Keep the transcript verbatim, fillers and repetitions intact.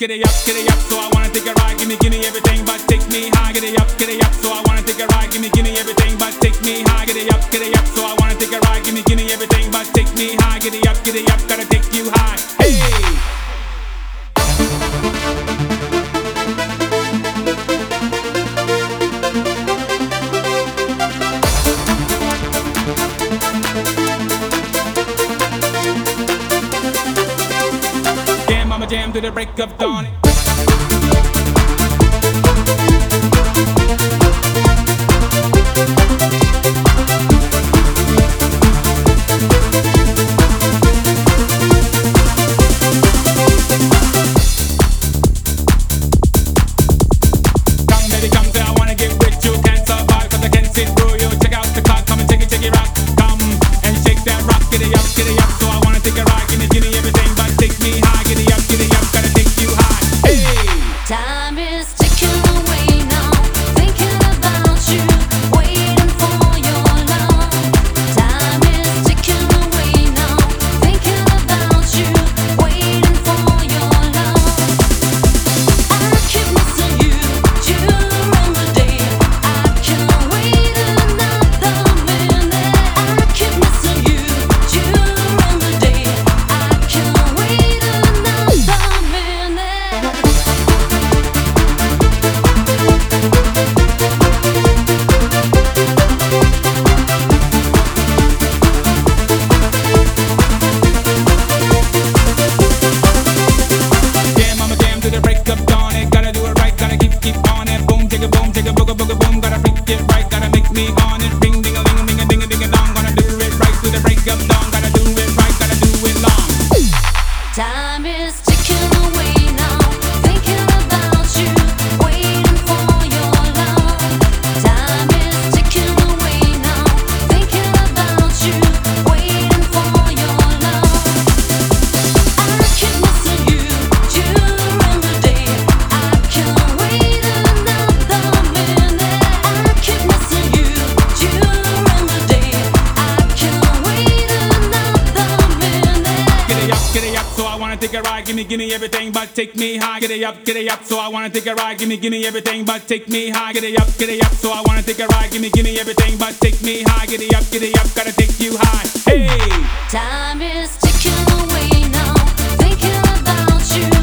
Giddy up, giddy up, so I wanna take a ride. Gimme, gimme everything, but take me high. Giddy up, giddy up, so I wanna take a ride. Gimme, gimme everything, but take me high. Giddy up, giddy up, so I wanna take a ride. Gimme, gimme everything, but take me high. Giddy up, giddy up, gotta take you high. Hey! Jam to the break of dawn. Come baby come, say I wanna get with you. Can't survive cause I can't sit through you. Check out the clock, come and take it, take it rock. Come and shake that rock, get it up, get it up. So I wanna take a ride, gimme, gimme everything, but take me high. Get it up, get it up, gotta take you high. Hey! Time is ticking away now, thinking about you, waiting for your love. Time is ticking away now, thinking about you, waiting for your love. I keep missing you during the day. I can't wait another minute. I keep missing you during the day. I can't wait another minute. Jam, I'ma jam to the break of dawn. It gotta do it right, gotta keep, keep on it. Boom, take a boom, take a booga, booga, boom. Gotta freak it right, gotta make me on it. Ring, ding a ling, a ling, a ding a ding a dong. Gonna do it right to the break of dawn. Gotta do it right, gotta do it long. Time is ticking away now, thinking about you, waiting for your love. Time is ticking away now, thinking about you, waiting for your love. I keep missing you during the day. I can't wait another minute. I keep missing you during the day. I can't wait another minute. Giddy up, giddy up, so I wanna take a ride. Gimme, gimme everything, but take me high. Giddy up, giddy up, so I wanna take a ride. Gimme, gimme everything, but take me high. Giddy up, giddy up, so I wanna take a ride. Gimme, gimme everything, but take me high. Giddy up, giddy up, gotta take you high. Hey! Time is ticking away now, thinking about you.